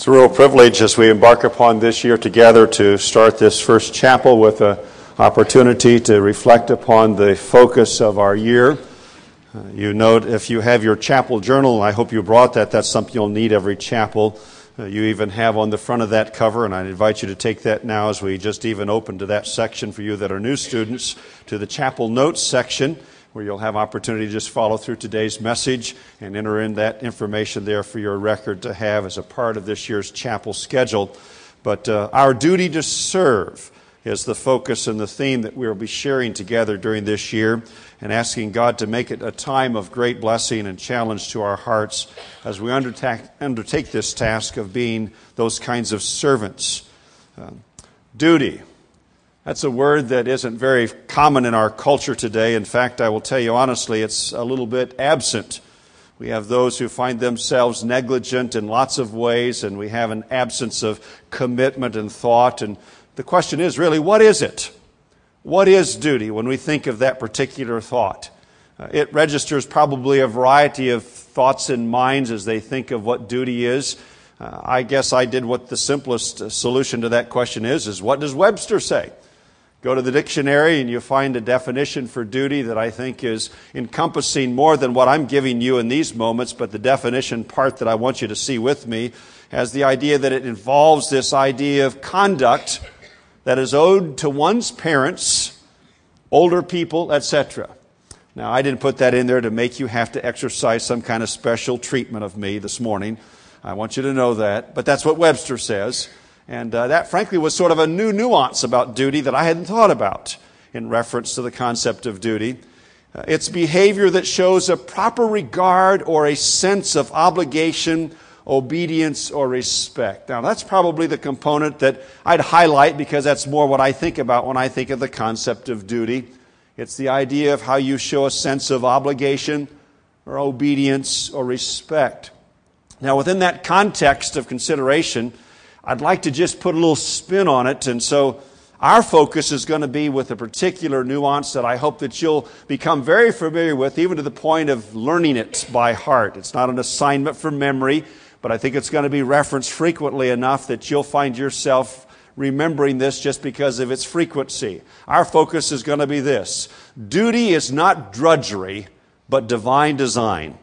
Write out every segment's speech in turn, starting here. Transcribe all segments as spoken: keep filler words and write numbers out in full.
It's a real privilege as we embark upon this year together to start this first chapel with an opportunity to reflect upon the focus of our year. Uh, you note if you have your chapel journal, I hope you brought that. That's something you'll need every chapel. Uh, you even have on the front of that cover, and I invite you to take that now as we just even open to that section for you that are new students, to the chapel notes section, where you'll have opportunity to just follow through today's message and enter in that information there for your record to have as a part of this year's chapel schedule. But uh, our duty to serve is the focus and the theme that we'll be sharing together during this year, and asking God to make it a time of great blessing and challenge to our hearts as we undertake, undertake this task of being those kinds of servants. Uh, duty. That's a word that isn't very common in our culture today. In fact, I will tell you honestly, it's a little bit absent. We have those who find themselves negligent in lots of ways, and we have an absence of commitment and thought. And the question is really, what is it? What is duty when we think of that particular thought? Uh, it registers probably a variety of thoughts in minds as they think of what duty is. Uh, I guess I did what the simplest solution to that question is, is what does Webster say? Go to the dictionary and you find a definition for duty that I think is encompassing more than what I'm giving you in these moments, but the definition part that I want you to see with me has the idea that it involves this idea of conduct that is owed to one's parents, older people, et cetera. Now, I didn't put that in there to make you have to exercise some kind of special treatment of me this morning. I want you to know that, but that's what Webster says. And uh, that, frankly, was sort of a new nuance about duty that I hadn't thought about in reference to the concept of duty. Uh, it's behavior that shows a proper regard or a sense of obligation, obedience, or respect. Now, that's probably the component that I'd highlight because that's more what I think about when I think of the concept of duty. It's the idea of how you show a sense of obligation or obedience or respect. Now, within that context of consideration, I'd like to just put a little spin on it, and so our focus is going to be with a particular nuance that I hope that you'll become very familiar with, even to the point of learning it by heart. It's not an assignment for memory, but I think it's going to be referenced frequently enough that you'll find yourself remembering this just because of its frequency. Our focus is going to be this: duty is not drudgery, but divine design.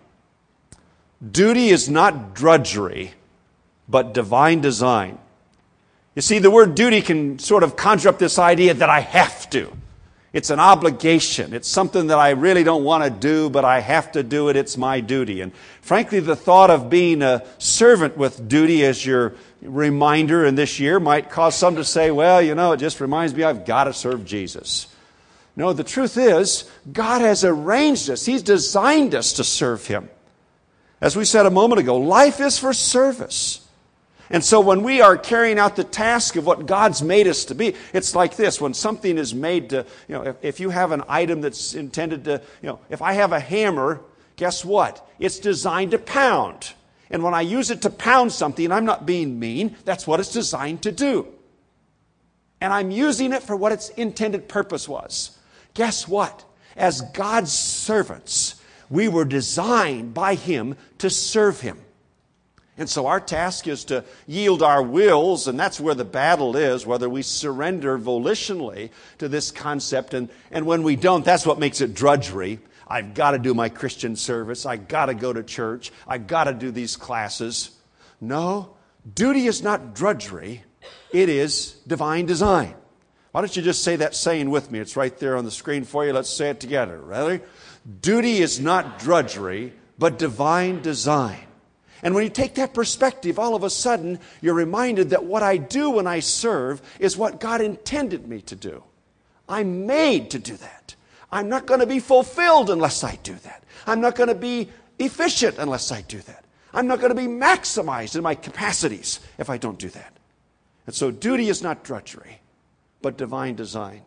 Duty is not drudgery, but divine design. You see, the word duty can sort of conjure up this idea that I have to. It's an obligation. It's something that I really don't want to do, but I have to do it. It's my duty. And frankly, the thought of being a servant with duty as your reminder in this year might cause some to say, well, you know, it just reminds me I've got to serve Jesus. No, the truth is, God has arranged us. He's designed us to serve Him. As we said a moment ago, life is for service. And so when we are carrying out the task of what God's made us to be, it's like this. When something is made to, you know, if, if you have an item that's intended to, you know, if I have a hammer, guess what? It's designed to pound. And when I use it to pound something, I'm not being mean. That's what it's designed to do. And I'm using it for what its intended purpose was. Guess what? As God's servants, we were designed by Him to serve Him. And so our task is to yield our wills, and that's where the battle is, whether we surrender volitionally to this concept. And, and when we don't, that's what makes it drudgery. I've got to do my Christian service. I've got to go to church. I've got to do these classes. No, duty is not drudgery. It is divine design. Why don't you just say that saying with me? It's right there on the screen for you. Let's say it together. Ready? Duty is not drudgery, but divine design. And when you take that perspective, all of a sudden, you're reminded that what I do when I serve is what God intended me to do. I'm made to do that. I'm not going to be fulfilled unless I do that. I'm not going to be efficient unless I do that. I'm not going to be maximized in my capacities if I don't do that. And so duty is not drudgery, but divine design.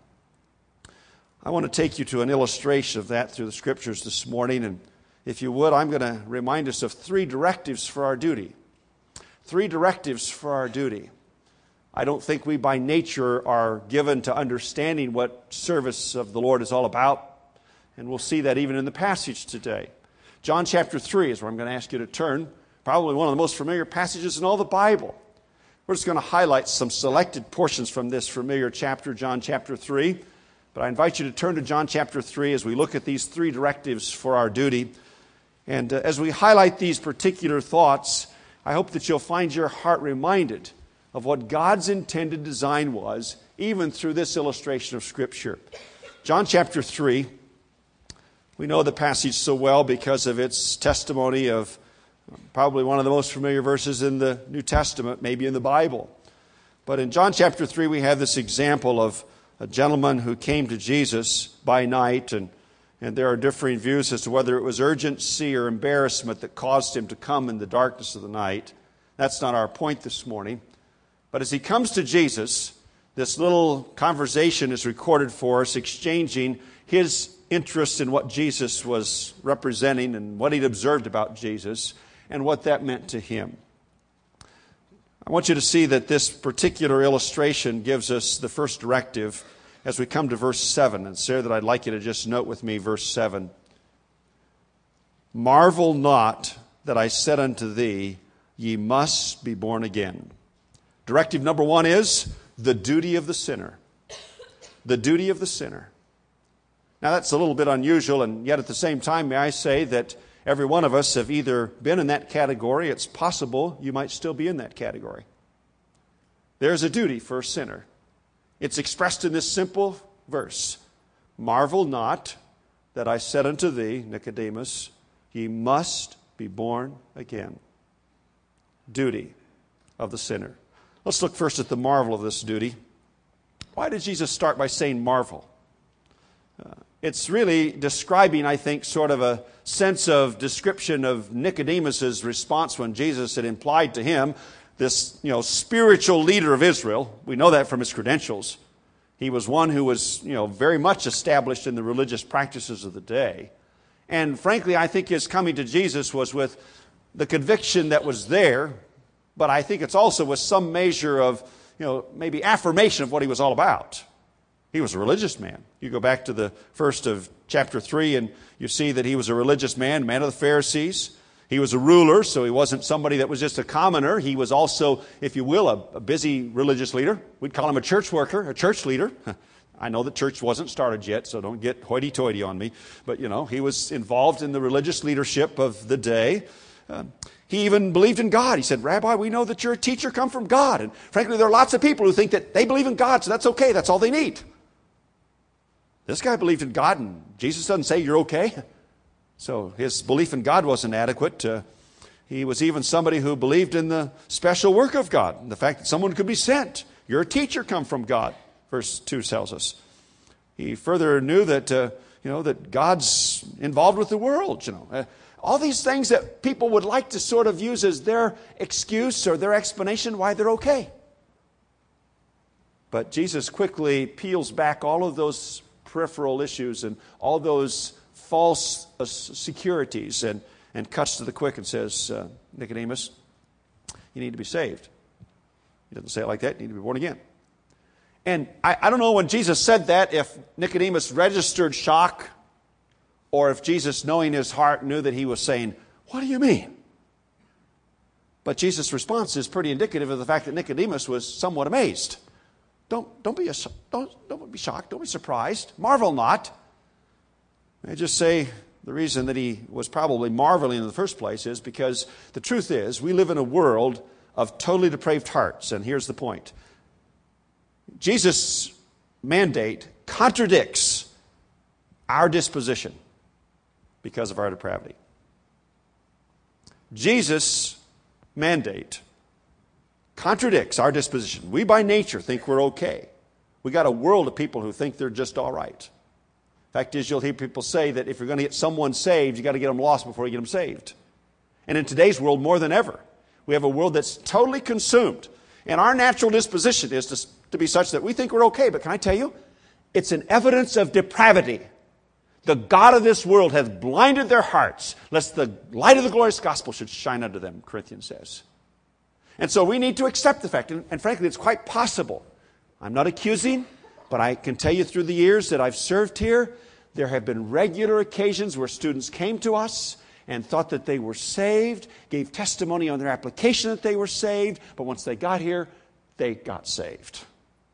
I want to take you to an illustration of that through the Scriptures this morning, and if you would, I'm going to remind us of three directives for our duty. Three directives for our duty. I don't think we by nature are given to understanding what service of the Lord is all about. And we'll see that even in the passage today. John chapter three is where I'm going to ask you to turn. probably one of the most familiar passages in all the Bible. We're just going to highlight some selected portions from this familiar chapter, John chapter three. But I invite you to turn to John chapter three as we look at these three directives for our duty. And uh, as we highlight these particular thoughts, I hope that you'll find your heart reminded of what God's intended design was, even through this illustration of Scripture. John chapter three, we know the passage so well because of its testimony of probably one of the most familiar verses in the New Testament, maybe in the Bible. But in John chapter three, we have this example of a gentleman who came to Jesus by night, and, and there are differing views as to whether it was urgency or embarrassment that caused him to come in the darkness of the night. That's not our point this morning. But as he comes to Jesus, this little conversation is recorded for us, exchanging his interest in what Jesus was representing and what he'd observed about Jesus and what that meant to him. I want you to see that this particular illustration gives us the first directive as we come to verse seven. And sir, that I'd like you to just note with me verse seven. Marvel not that I said unto thee, ye must be born again. Directive number one is the duty of the sinner. The duty of the sinner. Now that's a little bit unusual, and yet at the same time, may I say that every one of us have either been in that category. It's possible you might still be in that category. There's a duty for a sinner. It's expressed in this simple verse. Marvel not that I said unto thee, Nicodemus, ye must be born again. Duty of the sinner. Let's look first at the marvel of this duty. Why did Jesus start by saying marvel? Uh, It's really describing, I think, sort of a sense of description of Nicodemus's response when Jesus had implied to him, this, you know, spiritual leader of Israel. We know that from his credentials. He was one who was, you know, very much established in the religious practices of the day. And frankly, I think his coming to Jesus was with the conviction that was there, but I think it's also with some measure of, you know, maybe affirmation of what he was all about. He was a religious man. You go back to the first of chapter three and you see that he was a religious man, man of the Pharisees. He was a ruler, so he wasn't somebody that was just a commoner. He was also, if you will, a, a busy religious leader. We'd call him a church worker, a church leader. I know the church wasn't started yet, so don't get hoity-toity on me. But, you know, he was involved in the religious leadership of the day. Uh, he even believed in God. He said, Rabbi, we know that you're a teacher come from God. And frankly, there are lots of people who think that they believe in God, so that's okay. That's all they need. This guy believed in God, and Jesus doesn't say you're okay. So his belief in God wasn't adequate. Uh, he was even somebody who believed in the special work of God, the fact that someone could be sent. You're a teacher come from God, verse two tells us. He further knew that, uh, you know, that God's involved with the world. You know, uh, all these things that people would like to sort of use as their excuse or their explanation why they're okay. But Jesus quickly peels back all of those peripheral issues and all those false uh, securities and, and cuts to the quick and says, uh, Nicodemus, you need to be saved. He doesn't say it like that. You need to be born again. And I, I don't know when Jesus said that if Nicodemus registered shock or if Jesus, knowing his heart, knew that he was saying, what do you mean? But Jesus' response is pretty indicative of the fact that Nicodemus was somewhat amazed. Don't, don't, be, a, don't, don't be shocked. Don't be surprised. Marvel not. I just say the reason that he was probably marveling in the first place is because the truth is we live in a world of totally depraved hearts. And here's the point. Jesus' mandate contradicts our disposition because of our depravity. Jesus' mandate contradicts our disposition. We by nature think we're okay. We got a world of people who think they're just all right. Fact is, you'll hear people say that if you're going to get someone saved, you got to get them lost before you get them saved. And in today's world, more than ever, we have a world that's totally consumed. And our natural disposition is to, to be such that we think we're okay. But can I tell you, it's an evidence of depravity. The God of this world hath blinded their hearts, lest the light of the glorious gospel should shine unto them, Corinthians says. And so we need to accept the fact, and, and frankly, it's quite possible. I'm not accusing, but I can tell you through the years that I've served here, there have been regular occasions where students came to us and thought that they were saved, gave testimony on their application that they were saved, but once they got here, they got saved.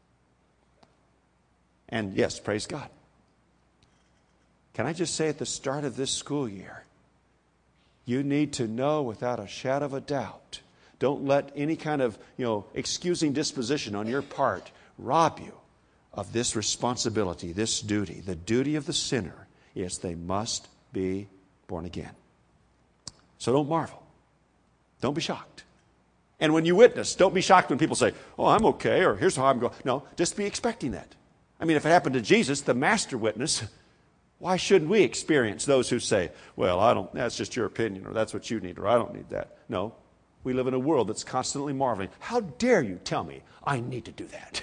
And yes, praise God. Can I just say at the start of this school year, you need to know without a shadow of a doubt, don't let any kind of, you know, excusing disposition on your part rob you of this responsibility, this duty. The duty of the sinner is they must be born again. So don't marvel. Don't be shocked. And when you witness, don't be shocked when people say, oh, I'm okay, or here's how I'm going. No, just be expecting that. I mean, if it happened to Jesus, the master witness, why shouldn't we experience those who say, well, I don't, that's just your opinion, or that's what you need, or I don't need that. No, we live in a world that's constantly marveling. How dare you tell me I need to do that?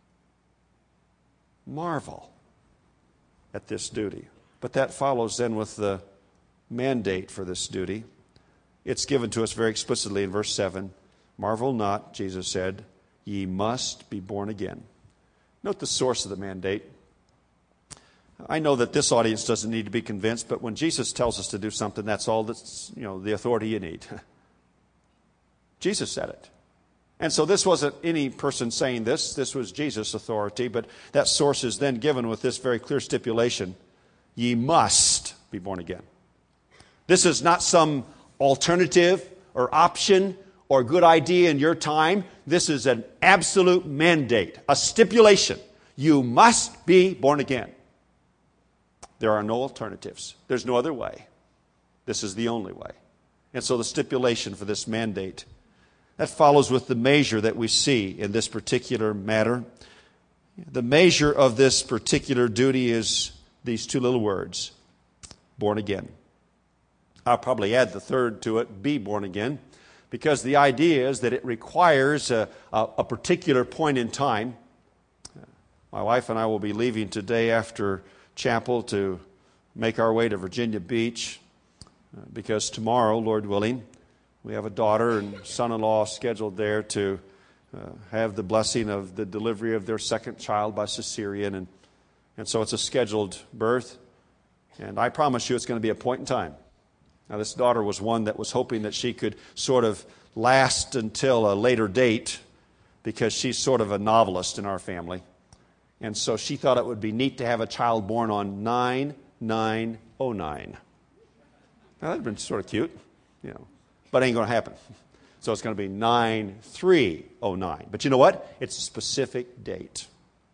Marvel at this duty. But that follows then with the mandate for this duty. It's given to us very explicitly in verse seven. Marvel not, Jesus said, ye must be born again. Note the source of the mandate. I know that this audience doesn't need to be convinced, but when Jesus tells us to do something, that's all that's, you know, the authority you need. Jesus said it. And so this wasn't any person saying this. This was Jesus' authority, but that source is then given with this very clear stipulation. Ye must be born again. This is not some alternative or option or good idea in your time. This is an absolute mandate, a stipulation. You must be born again. There are no alternatives. There's no other way. This is the only way. And so the stipulation for this mandate, that follows with the measure that we see in this particular matter. The measure of this particular duty is these two little words, born again. I'll probably add the third to it, be born again, because the idea is that it requires a, a, a particular point in time. My wife and I will be leaving today after chapel to make our way to Virginia Beach, because tomorrow, Lord willing, we have a daughter and son-in-law scheduled there to uh, have the blessing of the delivery of their second child by cesarean. And, and so it's a scheduled birth. And I promise you it's going to be a point in time. Now, this daughter was one that was hoping that she could sort of last until a later date, because she's sort of a novelist in our family. And so she thought it would be neat to have a child born on nine nine oh nine. Now, that would have been sort of cute, you know. But it ain't going to happen. So it's going to be nine three oh nine. But you know what? It's a specific date.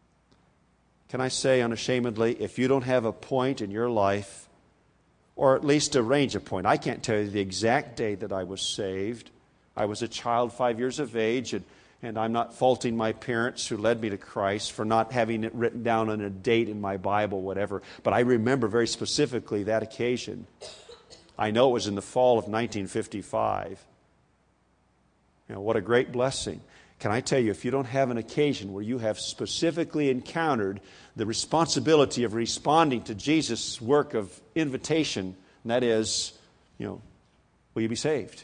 Can I say unashamedly, if you don't have a point in your life, or at least arrange a point. I can't tell you the exact day that I was saved. I was a child five years of age, and, and I'm not faulting my parents who led me to Christ for not having it written down on a date in my Bible, whatever. But I remember very specifically that occasion. I know it was in the fall of nineteen fifty-five. You know, what a great blessing. Can I tell you, if you don't have an occasion where you have specifically encountered the responsibility of responding to Jesus' work of invitation, and that is, you know, will you be saved?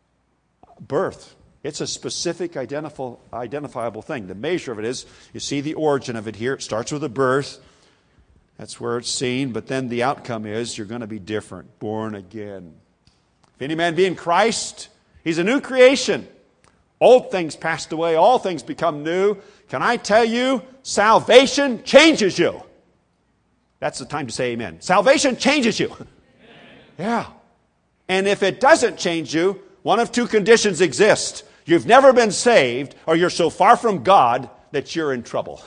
Birth. It's a specific identif- identifiable thing. The measure of it is, you see the origin of it here. It starts with a birth. That's where it's seen. But then the outcome is you're going to be different, born again. If any man be in Christ, he's a new creation. Old things passed away, all things become new. Can I tell you, salvation changes you. That's the time to say amen. Salvation changes you. Amen. Yeah. And if it doesn't change you, one of two conditions exist. You've never been saved, or you're so far from God that you're in trouble.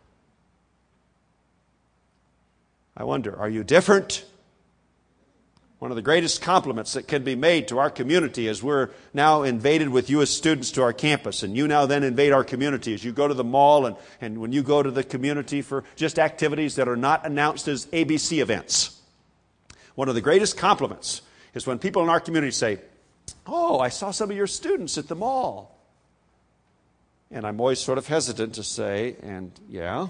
I wonder, are you different? One of the greatest compliments that can be made to our community as we're now invaded with you as students to our campus, and you now then invade our community as you go to the mall and, and when you go to the community for just activities that are not announced as A B C events. One of the greatest compliments is when people in our community say, oh, I saw some of your students at the mall. And I'm always sort of hesitant to say, and yeah,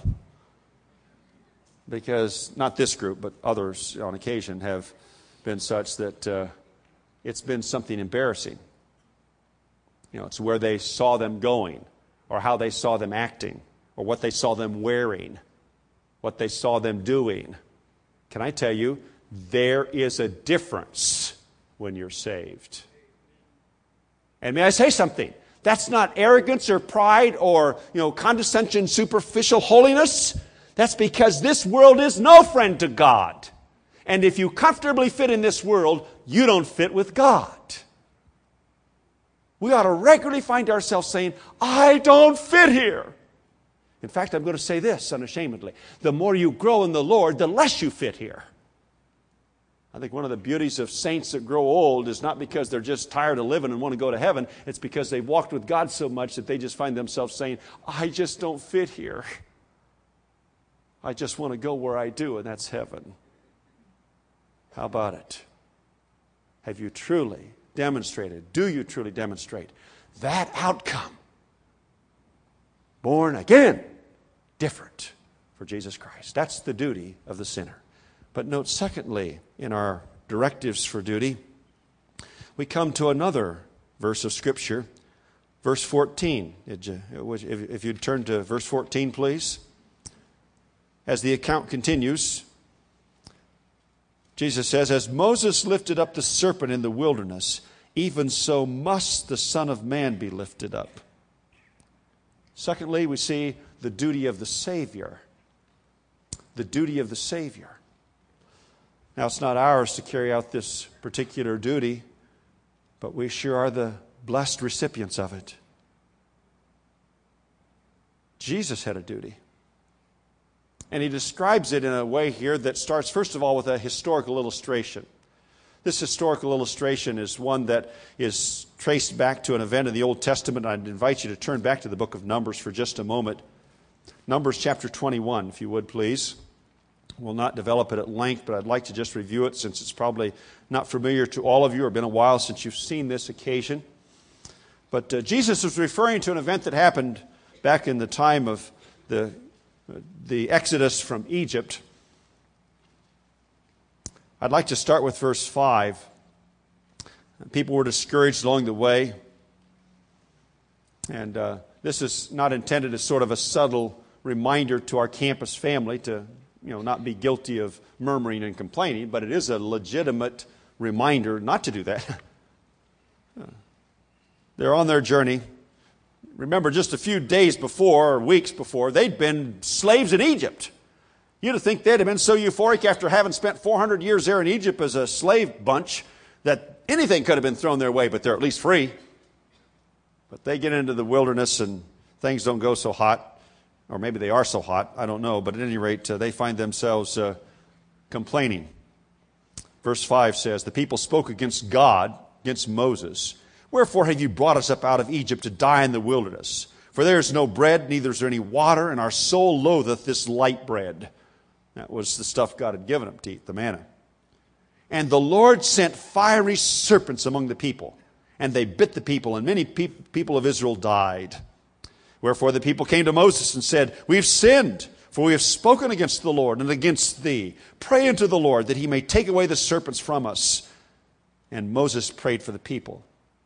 because not this group, but others on occasion have been such that uh, it's been something embarrassing. You know, it's where they saw them going, or how they saw them acting, or what they saw them wearing, what they saw them doing. Can I tell you, there is a difference when you're saved. And may I say something? That's not arrogance or pride or, you know, condescension, superficial holiness. That's because this world is no friend to God. And if you comfortably fit in this world, you don't fit with God. We ought to regularly find ourselves saying, I don't fit here. In fact, I'm going to say this unashamedly. The more you grow in the Lord, the less you fit here. I think one of the beauties of saints that grow old is not because they're just tired of living and want to go to heaven. It's because they've walked with God so much that they just find themselves saying, I just don't fit here. I just want to go where I do, and that's heaven. How about it? Have you truly demonstrated, do you truly demonstrate that outcome? Born again, different for Jesus Christ. That's the duty of the sinner. But note, secondly, in our directives for duty, we come to another verse of Scripture, verse fourteen. If you'd turn to verse fourteen, please. As the account continues, Jesus says, as Moses lifted up the serpent in the wilderness, even so must the Son of Man be lifted up. Secondly, we see the duty of the Savior. The duty of the Savior. Now, it's not ours to carry out this particular duty, but we sure are the blessed recipients of it. Jesus had a duty. And he describes it in a way here that starts, first of all, with a historical illustration. This historical illustration is one that is traced back to an event in the Old Testament. I'd invite you to turn back to the book of Numbers for just a moment. Numbers chapter twenty-one, if you would, please. We'll not develop it at length, but I'd like to just review it since it's probably not familiar to all of you or been a while since you've seen this occasion. But uh, Jesus was referring to an event that happened back in the time of the, the Exodus from Egypt. I'd like to start with verse five. People were discouraged along the way. And uh, this is not intended as sort of a subtle reminder to our campus family to, you know, not be guilty of murmuring and complaining, but it is a legitimate reminder not to do that. They're on their journey. Remember, just a few days before, or weeks before, they'd been slaves in Egypt. You'd think they'd have been so euphoric after having spent four hundred years there in Egypt as a slave bunch that anything could have been thrown their way, but they're at least free. But they get into the wilderness and things don't go so hot, or maybe they are so hot, I don't know. But at any rate, uh, they find themselves uh, complaining. Verse five says, the people spoke against God, against Moses. Wherefore have you brought us up out of Egypt to die in the wilderness? For there is no bread, neither is there any water, and our soul loatheth this light bread. That was the stuff God had given them to eat, the manna. And the Lord sent fiery serpents among the people, and they bit the people, and many pe- people of Israel died. Wherefore the people came to Moses and said, we have sinned, for we have spoken against the Lord and against thee. Pray unto the Lord that he may take away the serpents from us. And Moses prayed for the people.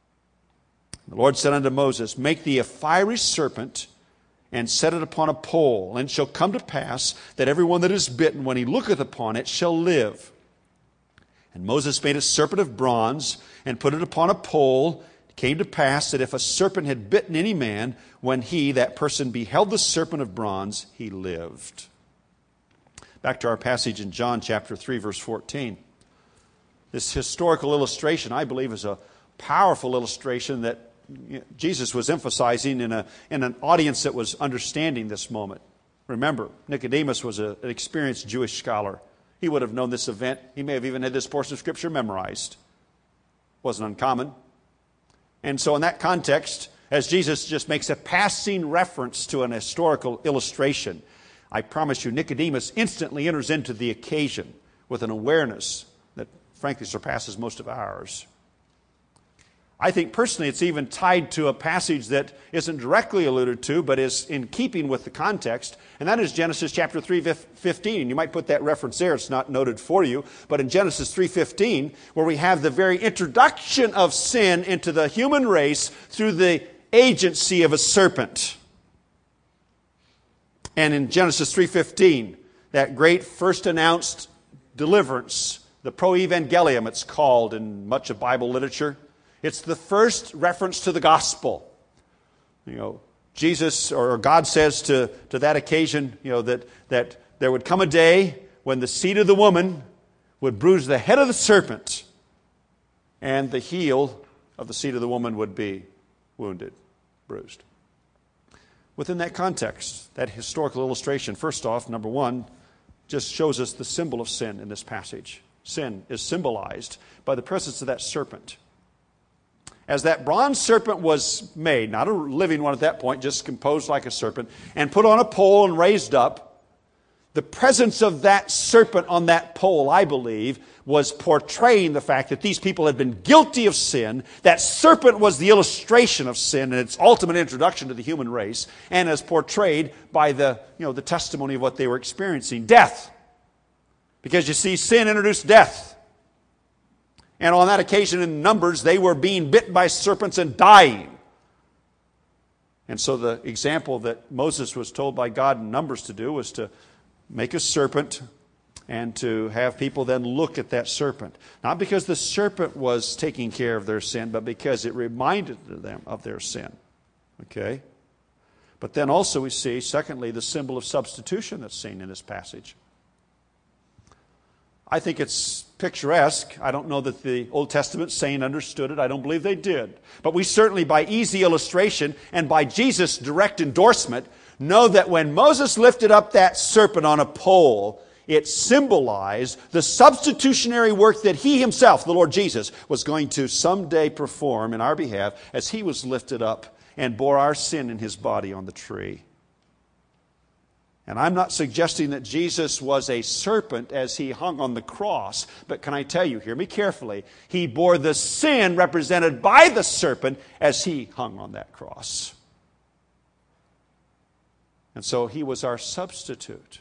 The Lord said unto Moses, make thee a fiery serpent, and set it upon a pole. And it shall come to pass that everyone that is bitten, when he looketh upon it, shall live. And Moses made a serpent of bronze, and put it upon a pole. It came to pass that if a serpent had bitten any man, when he, that person, beheld the serpent of bronze, he lived. Back to our passage in John chapter three, verse fourteen. This historical illustration, I believe, is a powerful illustration that Jesus was emphasizing in a in an audience that was understanding this moment. Remember, Nicodemus was a, an experienced Jewish scholar. He would have known this event. He may have even had this portion of Scripture memorized. Wasn't uncommon. And so in that context, as Jesus just makes a passing reference to an historical illustration, I promise you, Nicodemus instantly enters into the occasion with an awareness that frankly surpasses most of ours. I think personally it's even tied to a passage that isn't directly alluded to, but is in keeping with the context, and that is Genesis chapter three fifteen. You might put that reference there. It's not noted for you, but in Genesis three fifteen, where we have the very introduction of sin into the human race through the agency of a serpent. And in Genesis three fifteen, that great first announced deliverance the proevangelium, it's called in much of Bible literature. It's the first reference to the gospel. You know, Jesus or God says to, to that occasion, you know, that, that there would come a day when the seed of the woman would bruise the head of the serpent, and the heel of the seed of the woman would be wounded, bruised. Within that context, that historical illustration, first off, number one, just shows us the symbol of sin in this passage. Sin is symbolized by the presence of that serpent. As that bronze serpent was made, not a living one at that point, just composed like a serpent, and put on a pole and raised up, the presence of that serpent on that pole, I believe, was portraying the fact that these people had been guilty of sin. That serpent was the illustration of sin and its ultimate introduction to the human race, and as portrayed by the, you know, the testimony of what they were experiencing, death. Because you see, sin introduced death. And on that occasion in Numbers, they were being bitten by serpents and dying. And so the example that Moses was told by God in Numbers to do was to make a serpent and to have people then look at that serpent. Not because the serpent was taking care of their sin, but because it reminded them of their sin. Okay? But then also we see, secondly, the symbol of substitution that's seen in this passage. I think it's picturesque. I don't know that the Old Testament saint understood it. I don't believe they did. But we certainly, by easy illustration and by Jesus' direct endorsement, know that when Moses lifted up that serpent on a pole, it symbolized the substitutionary work that He Himself, the Lord Jesus, was going to someday perform in our behalf as He was lifted up and bore our sin in His body on the tree. And I'm not suggesting that Jesus was a serpent as He hung on the cross, but can I tell you, hear me carefully, He bore the sin represented by the serpent as He hung on that cross. And so He was our substitute.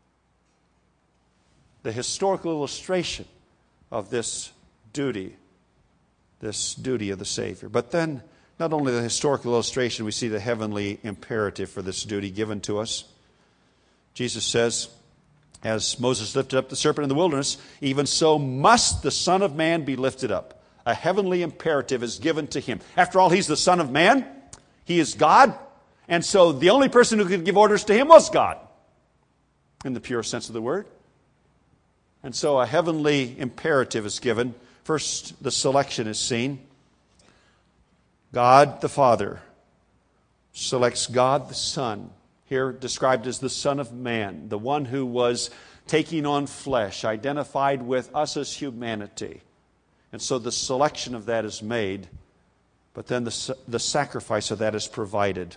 The historical illustration of this duty, this duty of the Savior. But then, not only the historical illustration, we see the heavenly imperative for this duty given to us. Jesus says, as Moses lifted up the serpent in the wilderness, even so must the Son of Man be lifted up. A heavenly imperative is given to Him. After all, He's the Son of Man. He is God. And so the only person who could give orders to Him was God, in the pure sense of the word. And so a heavenly imperative is given. First, the selection is seen. God the Father selects God the Son, here described as the Son of Man, the one who was taking on flesh, identified with us as humanity. And so the selection of that is made, but then the, the sacrifice of that is provided.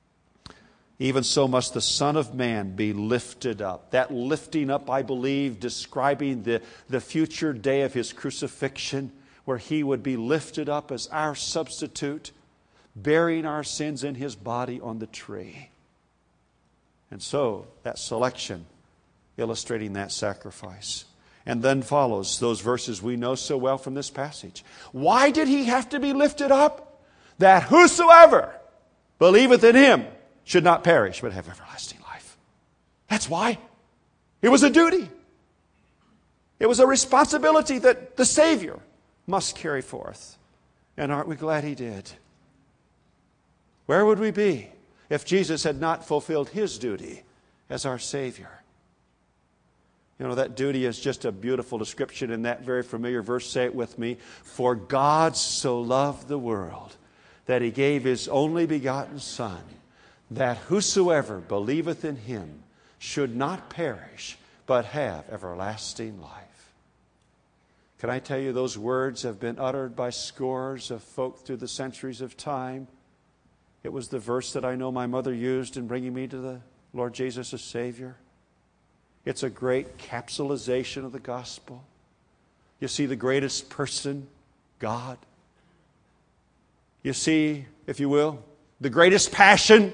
Even so must the Son of Man be lifted up. That lifting up, I believe, describing the, the future day of His crucifixion, where He would be lifted up as our substitute, bearing our sins in His body on the tree. And so, that selection, illustrating that sacrifice. And then follows those verses we know so well from this passage. Why did He have to be lifted up? That whosoever believeth in Him should not perish, but have everlasting life. That's why. It was a duty. It was a responsibility that the Savior must carry forth. And aren't we glad He did? Where would we be if Jesus had not fulfilled His duty as our Savior? You know, that duty is just a beautiful description in that very familiar verse. Say it with me. For God so loved the world that He gave His only begotten Son, that whosoever believeth in Him should not perish, but have everlasting life. Can I tell you, those words have been uttered by scores of folk through the centuries of time. It was the verse that I know my mother used in bringing me to the Lord Jesus as Savior. It's a great capsulization of the gospel. You see the greatest person, God. You see, if you will, the greatest passion,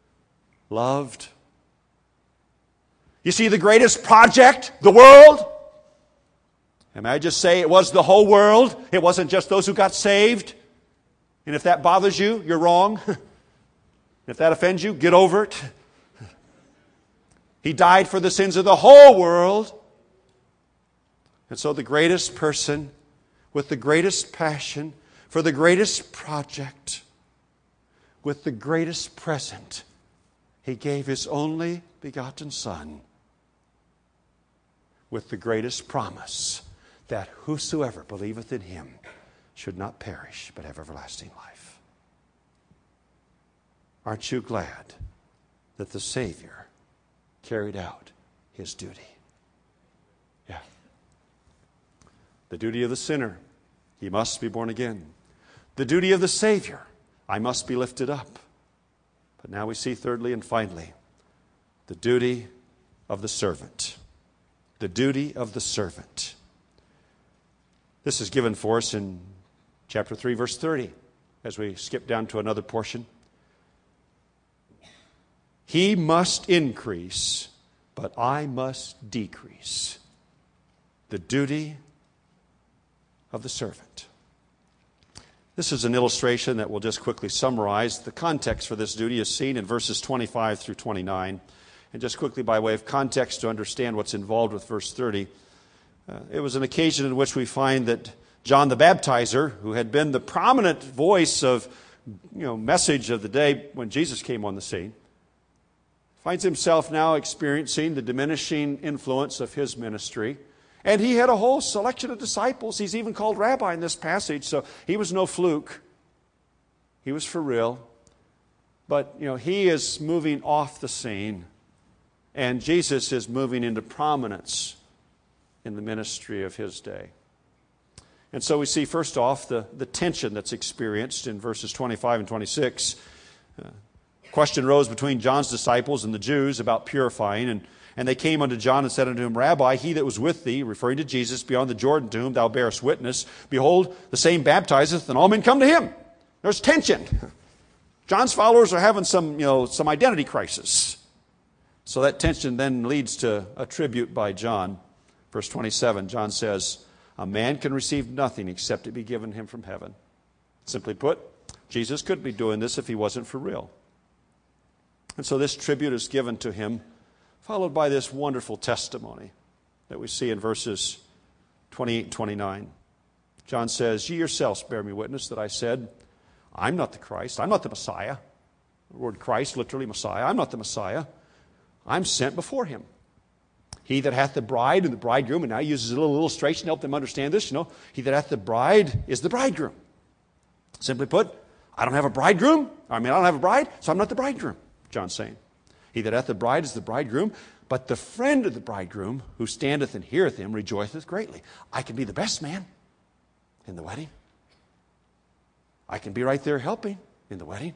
loved. You see the greatest project, the world. And may I just say it was the whole world. It wasn't just those who got saved. And if that bothers you, you're wrong. If that offends you, get over it. He died for the sins of the whole world. And so the greatest person with the greatest passion for the greatest project, with the greatest present, He gave His only begotten Son with the greatest promise that whosoever believeth in Him should not perish but have everlasting life. Aren't you glad that the Savior carried out His duty? Yeah. The duty of the sinner, he must be born again. The duty of the Savior, I must be lifted up. But now we see thirdly and finally, the duty of the servant. The duty of the servant. This is given for us in chapter three, verse thirty, as we skip down to another portion. He must increase, but I must decrease. The duty of the servant. This is an illustration that we'll just quickly summarize. The context for this duty is seen in verses twenty-five through twenty-nine. And just quickly by way of context to understand what's involved with verse thirty, uh, it was an occasion in which we find that John the Baptizer, who had been the prominent voice of, you know, message of the day when Jesus came on the scene, finds himself now experiencing the diminishing influence of his ministry. And he had a whole selection of disciples. He's even called rabbi in this passage, so he was no fluke. He was for real. But, you know, he is moving off the scene, and Jesus is moving into prominence in the ministry of his day. And so we see, first off, the, the tension that's experienced in verses twenty-five and twenty-six. Uh, question rose between John's disciples and the Jews about purifying, and And they came unto John and said unto him, Rabbi, he that was with thee, referring to Jesus, beyond the Jordan, to whom thou bearest witness, behold, the same baptizeth, and all men come to him. There's tension. John's followers are having some, you know, some identity crisis. So that tension then leads to a tribute by John. Verse twenty-seven, John says, a man can receive nothing except it be given him from heaven. Simply put, Jesus couldn't be doing this if he wasn't for real. And so this tribute is given to him, followed by this wonderful testimony that we see in verses twenty-eight and twenty-nine. John says, ye yourselves bear me witness that I said, I'm not the Christ, I'm not the Messiah. The word Christ, literally Messiah. I'm not the Messiah. I'm sent before him. He that hath the bride and the bridegroom, and now he uses a little illustration to help them understand this, you know, he that hath the bride is the bridegroom. Simply put, I don't have a bridegroom, I mean I don't have a bride, so I'm not the bridegroom, John's saying. He that hath the bride is the bridegroom, but the friend of the bridegroom, who standeth and heareth him, rejoiceth greatly. I can be the best man in the wedding. I can be right there helping in the wedding.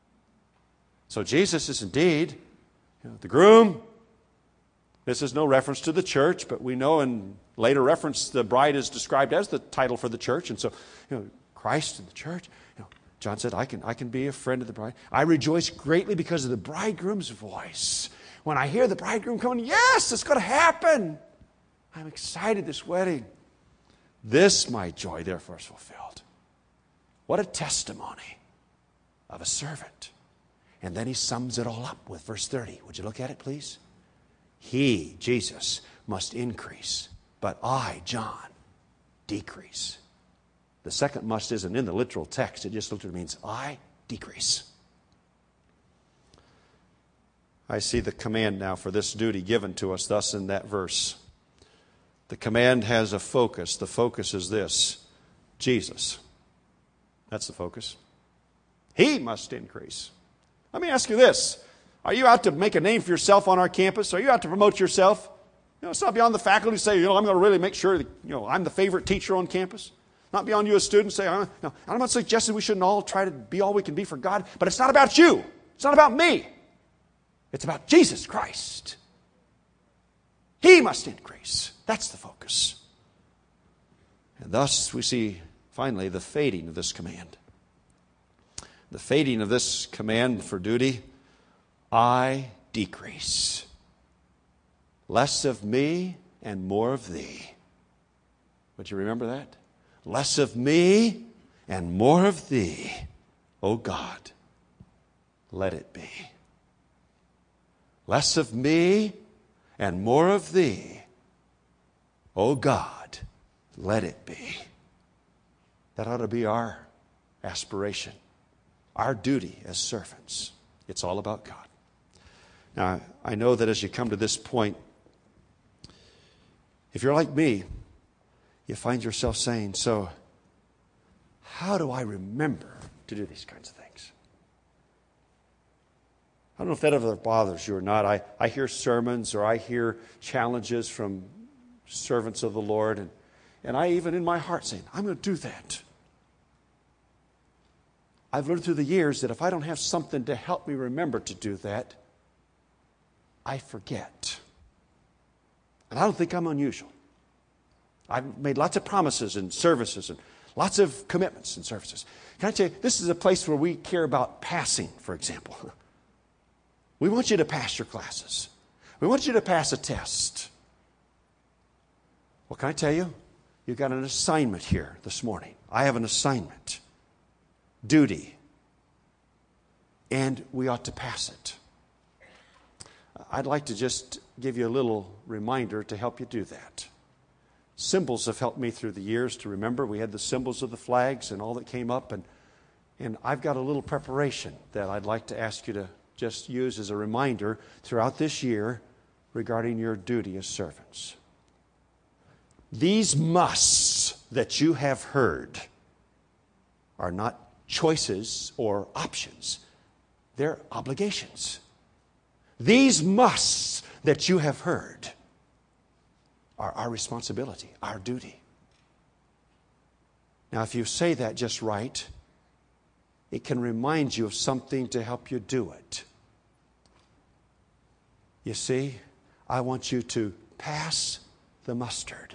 So Jesus is indeed, you know, the groom. This is no reference to the church, but we know in later reference the bride is described as the title for the church. And so, you know, Christ and the church, you know, John said, I can, I can be a friend of the bride. I rejoice greatly because of the bridegroom's voice. When I hear the bridegroom coming, yes, it's going to happen. I'm excited this wedding. This, my joy, therefore, is fulfilled. What a testimony of a servant. And then he sums it all up with verse thirty. Would you look at it, please? He, Jesus, must increase, but I, John, decrease. The second must isn't in the literal text. It just literally means I decrease. I see the command now for this duty given to us thus in that verse. The command has a focus. The focus is this: Jesus. That's the focus. He must increase. Let me ask you this. Are you out to make a name for yourself on our campus? Are you out to promote yourself? You know, it's not beyond the faculty to say, you know, I'm going to really make sure that, you know, I'm the favorite teacher on campus. Not beyond you as students say, no, I'm not suggesting we shouldn't all try to be all we can be for God, but it's not about you. It's not about me. It's about Jesus Christ. He must increase. That's the focus. And thus we see, finally, the fading of this command. The fading of this command for duty. I decrease. Less of me and more of thee. Would you remember that? Less of me and more of thee. O God, let it be. Less of me and more of thee. Oh God, let it be. That ought to be our aspiration, our duty as servants. It's all about God. Now, I know that as you come to this point, if you're like me, you find yourself saying, so how do I remember to do these kinds of things? I don't know if that ever bothers you or not. I, I hear sermons or I hear challenges from servants of the Lord, and, and I even in my heart saying, I'm going to do that. I've learned through the years that if I don't have something to help me remember to do that, I forget. And I don't think I'm unusual. I've made lots of promises and services and lots of commitments and services. Can I tell you, this is a place where we care about passing, for example. We want you to pass your classes. We want you to pass a test. Well, can I tell you? You've got an assignment here this morning. I have an assignment. Duty. And we ought to pass it. I'd like to just give you a little reminder to help you do that. Symbols have helped me through the years to remember. We had the symbols of the flags and all that came up, and, and I've got a little preparation that I'd like to ask you to just use as a reminder throughout this year regarding your duty as servants. These musts that you have heard are not choices or options. They're obligations. These musts that you have heard are our responsibility, our duty. Now, if you say that just right, it can remind you of something to help you do it. You see, I want you to pass the mustard.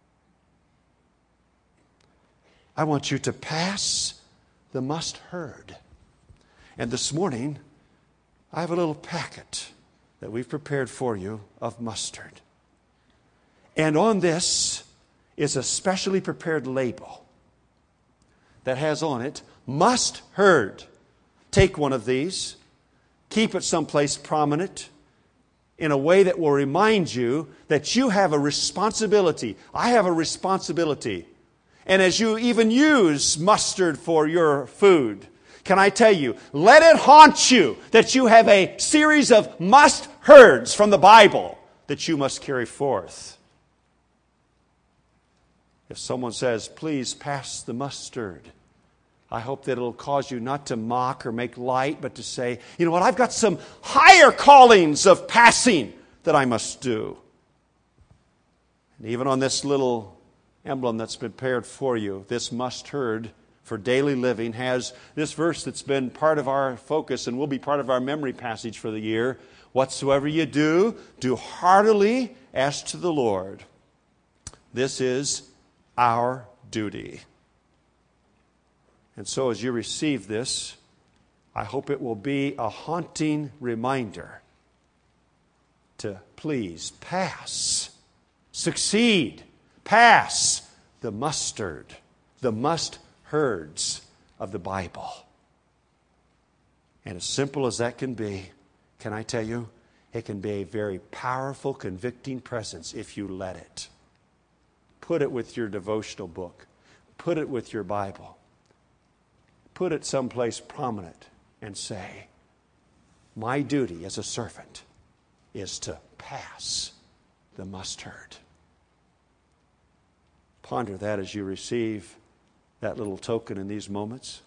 I want you to pass the must heard. And this morning, I have a little packet that we've prepared for you of mustard. And on this is a specially prepared label that has on it, must heard. Take one of these, keep it someplace prominent in a way that will remind you that you have a responsibility. I have a responsibility. And as you even use mustard for your food, can I tell you, let it haunt you that you have a series of must-heards from the Bible that you must carry forth. If someone says, please pass the mustard, I hope that it'll cause you not to mock or make light, but to say, you know what, I've got some higher callings of passing that I must do. And even on this little emblem that's prepared for you, this must-heard for daily living has this verse that's been part of our focus and will be part of our memory passage for the year. Whatsoever you do, do heartily as to the Lord. This is our duty. And so as you receive this, I hope it will be a haunting reminder to please pass, succeed, pass the mustard, the must-heards of the Bible. And as simple as that can be, can I tell you, it can be a very powerful, convicting presence if you let it. Put it with your devotional book. Put it with your Bible. Put it someplace prominent and say, my duty as a servant is to pass the must-heard. Ponder that as you receive that little token in these moments.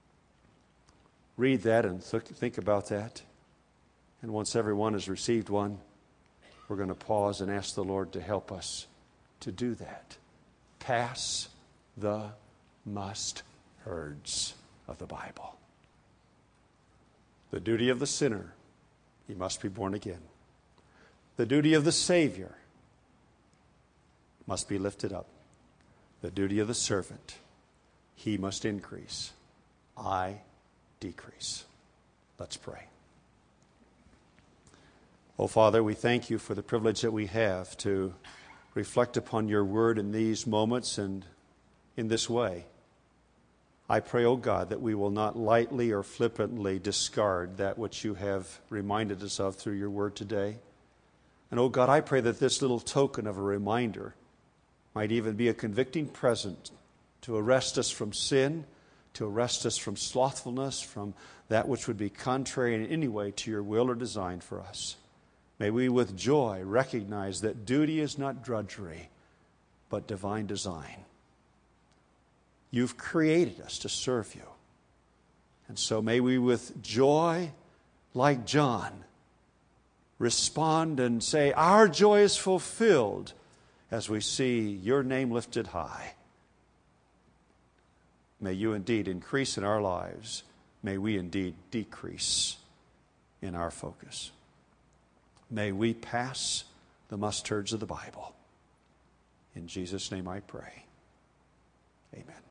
Read that and th- think about that. And once everyone has received one, we're going to pause and ask the Lord to help us to do that. Pass the must-heards of the Bible. The duty of the sinner, he must be born again. The duty of the Savior must be lifted up. The duty of the servant, he must increase. I decrease. Let's pray. Oh, Father, we thank you for the privilege that we have to reflect upon your word in these moments and in this way. I pray, oh God, that we will not lightly or flippantly discard that which you have reminded us of through your word today. And oh God, I pray that this little token of a reminder might even be a convicting presence to arrest us from sin, to arrest us from slothfulness, from that which would be contrary in any way to your will or design for us. May we with joy recognize that duty is not drudgery, but divine design. You've created us to serve you. And so may we with joy, like John, respond and say, our joy is fulfilled as we see your name lifted high. May you indeed increase in our lives. May we indeed decrease in our focus. May we pass the mustards of the Bible. In Jesus' name I pray. Amen.